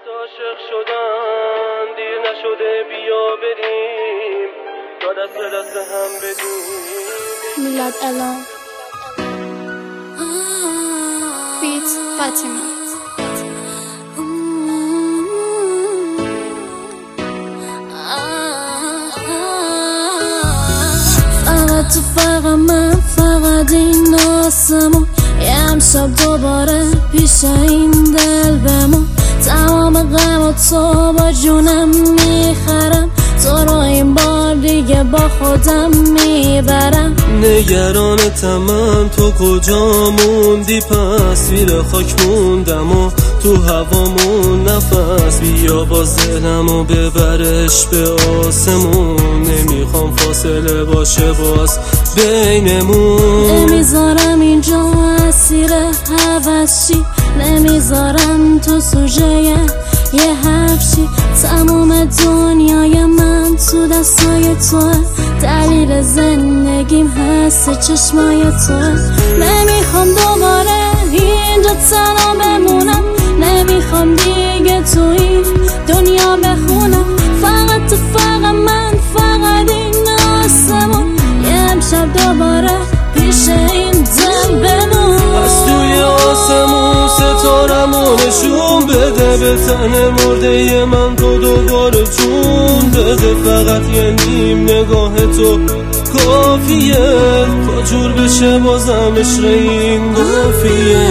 عاشق شدم دیر نشده بیا بریم تا دست هم بدیم. میلاد الان بیت فاطمه. فقط تو فقط من فقط این آسمون یه امشب دوباره پیش این دل بمون. تمام غم و تو با جونم میخرم، تو رو این بار دیگه با خودم میبرم. نگرانتم تو کجا موندی، پس زیر خاک موندم و تو هوامون نفس. بیا با ذهنمو ببرش به آسمون، نمیخوام فاصله باشه باز بینمون. نمیذارم اینجا اسیر هوسشی، نمیذارم تو سوژه یه حرفشی. تموم دنیای من تو دستای توه، دلیل زندگیم هست چشمای توه. نمیخوام دوباره اینجا تنها بمونم، نمیخوام دیگه تو این دنیا بخونم. فقط تو فقط من فقط این آسمون، یه امشب دوباره پیش این دل بمون. از توی آسمون ستارمو نشون بده، به تن مرده من تو دوباره جون بده. فقط یه نیم نگاه تو کافیه تا جور بشه بازم عشق این قافیه.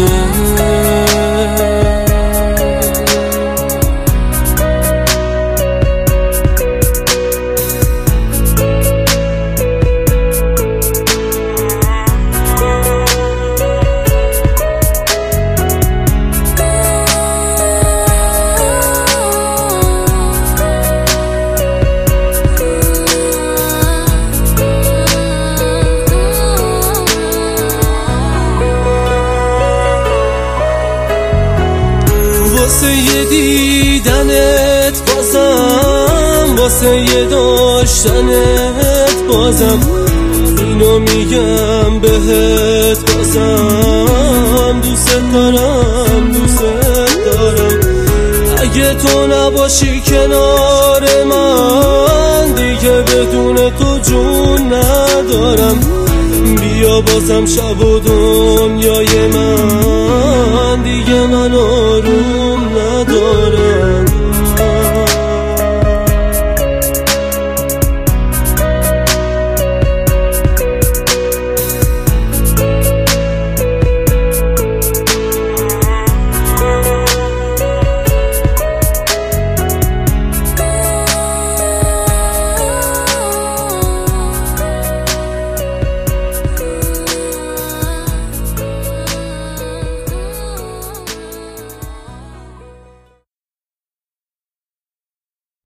واسه یه دیدنت بازم، واسه یه داشتنت بازم، اینو میگم بهت بازم. دوست دارم دوست دارم، اگه تو نباشی کنار من دیگه بدون تو جون ندارم. بیا بازم شب و دنیای من دیگه من آروم ندارم.